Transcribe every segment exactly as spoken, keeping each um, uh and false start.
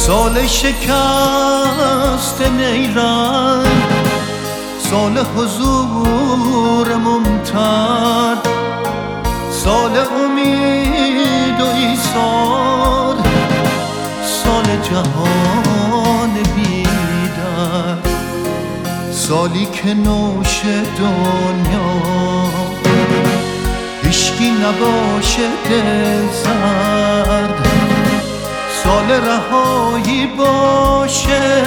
سال شکست نیرنگ، سال حضور ممتد، سال امید و ایثار، سال جهان بی‌درد، سالی که نوش دنیا هیچکی نباشه دل سرد، سال رهایی باشه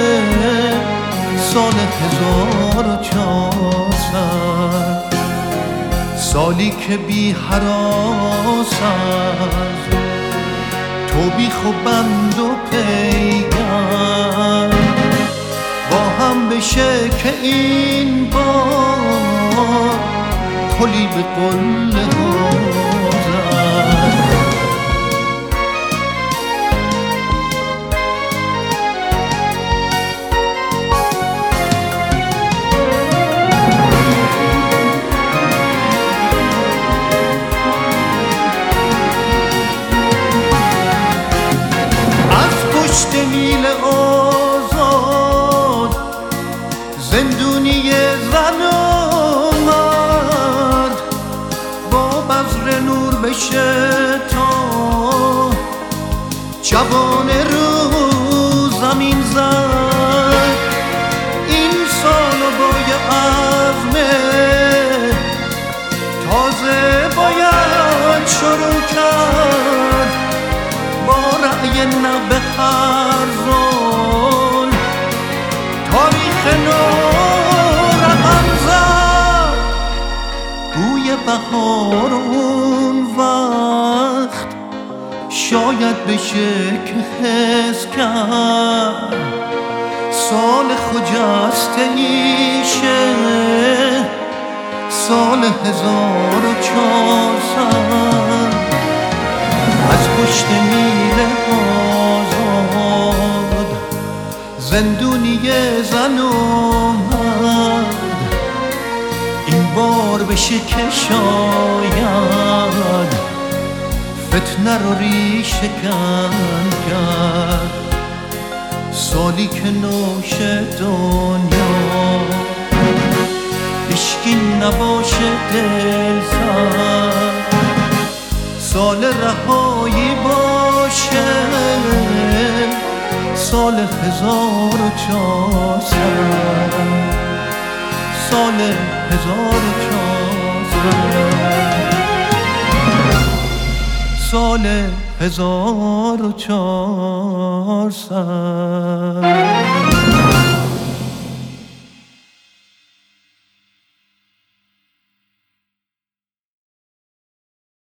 سال هزار و چهارصد، سالی که بی هراس است تو بی خوبند و پیگر با هم بشه که این بار کلی به قله زد. نیل آزاد زندونی زن و مرد با بذر نور بشه تا جوان رو زمین زد. این سال بای عزمه تازه باید شروع کرد با رأی نه به خرزان تاریخ نو رقم زد. بوی بهار اون وقت شاید بشه که حس کرد سال خجسته ایشه سال هزار و چهارصد از پشت نیل آزاد زندونی زن اومد. این بار بشه که شاید فتنه رو ریشه کن کرد سالی که نوش دنیا هیچکی نباشه دل سرد، سال رهایی باشه سال هزار و چهارصد، سال هزار و چهارصد، سال هزار و چهارصد.